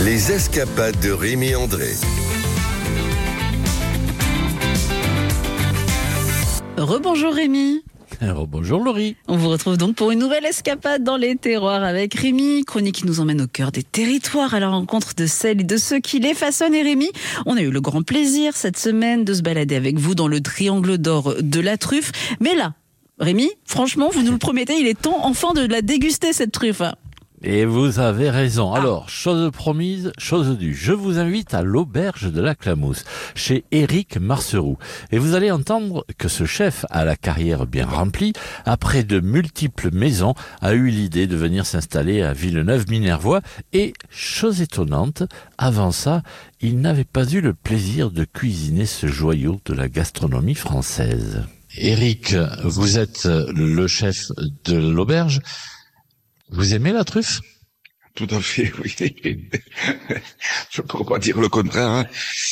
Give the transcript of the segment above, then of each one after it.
Les escapades de Rémi André. Rebonjour Rémi. Bonjour Laurie. On vous retrouve donc pour une nouvelle escapade dans les terroirs avec Rémi, chronique qui nous emmène au cœur des territoires à la rencontre de celles et de ceux qui les façonnent. Et Rémi, on a eu le grand plaisir cette semaine de se balader avec vous dans le triangle d'or de la truffe. Mais là, Rémi, franchement, vous nous le promettez, il est temps enfin de la déguster cette truffe. Et vous avez raison. Alors, chose promise, chose due. Je vous invite à l'auberge de la Clamousse, chez Éric Marceroux. Et vous allez entendre que ce chef a la carrière bien remplie, après de multiples maisons, a eu l'idée de venir s'installer à Villeneuve-Minervois. Et, chose étonnante, avant ça, il n'avait pas eu le plaisir de cuisiner ce joyau de la gastronomie française. Éric, vous êtes le chef de l'auberge. Vous aimez la truffe ? Tout à fait, oui. Je ne pourrais pas dire le contraire. Hein.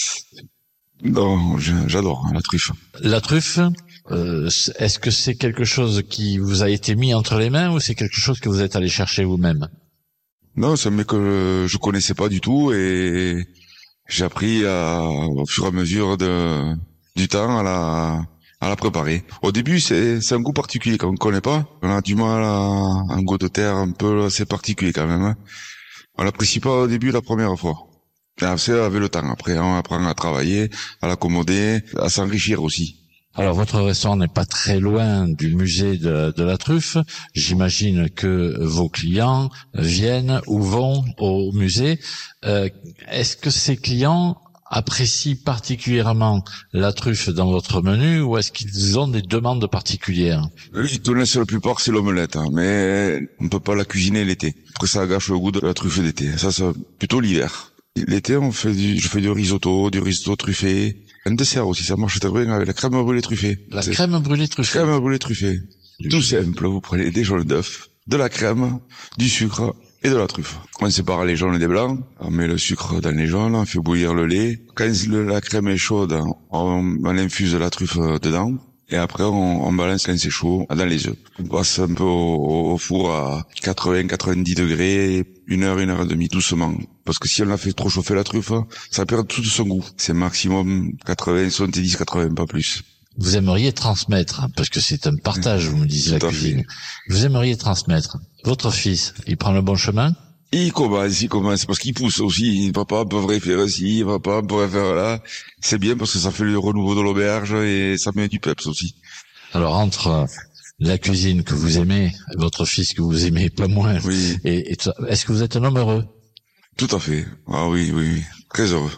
Non, j'adore la truffe. La truffe, est-ce que c'est quelque chose qui vous a été mis entre les mains ou c'est quelque chose que vous êtes allé chercher vous-même ? Non, c'est un mec que je connaissais pas du tout et j'ai appris au fur et à mesure du temps à la préparer. Au début, c'est un goût particulier qu'on ne connaît pas. On a du mal un goût de terre un peu assez particulier quand même. Hein. On l'apprécie pas au début la première fois. Et c'est avec le temps. Après, on apprend à travailler, à l'accommoder, à s'enrichir aussi. Alors, votre restaurant n'est pas très loin du musée de la truffe. J'imagine que vos clients viennent ou vont au musée. Est-ce que ces clients apprécient particulièrement la truffe dans votre menu ou est-ce qu'ils ont des demandes particulières ? Oui, ils connaissent la plupart, c'est l'omelette, hein, mais on ne peut pas la cuisiner l'été. Après, ça gâche le goût de la truffe d'été. Ça, c'est plutôt l'hiver. L'été, je fais du risotto truffé. Un dessert aussi, ça marche très bien avec la crème brûlée truffée. La crème brûlée truffée. Crème brûlée truffée. Tout simple, vous prenez des jaunes d'œufs, de la crème, du sucre et de la truffe. On sépare les jaunes des blancs, on met le sucre dans les jaunes, on fait bouillir le lait. Quand la crème est chaude, on infuse la truffe dedans. Et après, on balance quand c'est chaud dans les œufs. On passe un peu au four à 80-90 degrés, 1 heure et demie, doucement. Parce que si on la fait trop chauffer la truffe, ça perd tout de son goût. C'est maximum 80, 70, 80, pas plus. Vous aimeriez transmettre, parce que c'est un partage, vous me disiez, la cuisine. Vous aimeriez transmettre. Votre fils, il prend le bon chemin ? Il commence, parce qu'il pousse aussi. Papa pourrait faire ci, papa pourrait faire là. C'est bien parce que ça fait le renouveau de l'auberge et ça met du peps aussi. Alors, entre la cuisine que vous aimez, votre fils que vous aimez pas moins, oui. et est-ce que vous êtes un homme heureux ? Tout à fait. Ah oui. Très heureux.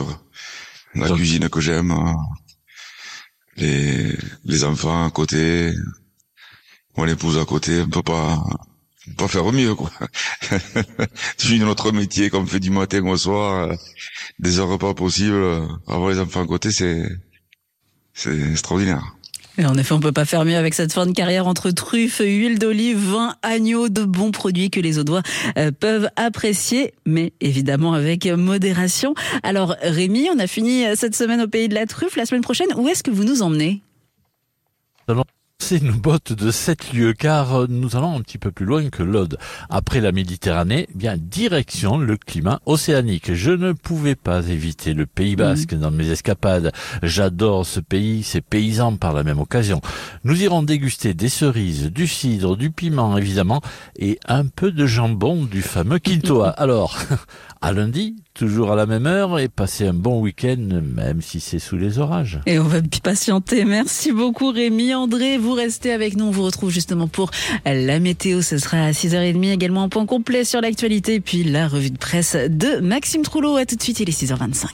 La cuisine que j'aime, les enfants à côté, mon épouse à côté, on peut pas faire mieux, quoi. C'est notre métier, comme on fait du matin au soir, des heures pas possibles, avoir les enfants à côté, c'est extraordinaire. Et en effet, on peut pas faire mieux avec cette fin de carrière entre truffes, huile d'olive, vin, agneau, de bons produits que les Audois peuvent apprécier, mais évidemment avec modération. Alors Rémi, on a fini cette semaine au pays de la truffe. La semaine prochaine, où est-ce que vous nous emmenez ? C'est une botte de 7 lieues, car nous allons un petit peu plus loin que l'Aude. Après la Méditerranée, bien direction le climat océanique. Je ne pouvais pas éviter le Pays Basque dans mes escapades. J'adore ce pays, ses paysans par la même occasion. Nous irons déguster des cerises, du cidre, du piment évidemment, et un peu de jambon du fameux Quintoa. Alors, à lundi, toujours à la même heure, et passer un bon week-end, même si c'est sous les orages. Et on va patienter. Merci beaucoup Rémi. André, vous restez avec nous. On vous retrouve justement pour la météo. Ce sera à 6h30. Également un point complet sur l'actualité. Et puis la revue de presse de Maxime Troulot. À tout de suite, il est 6h25.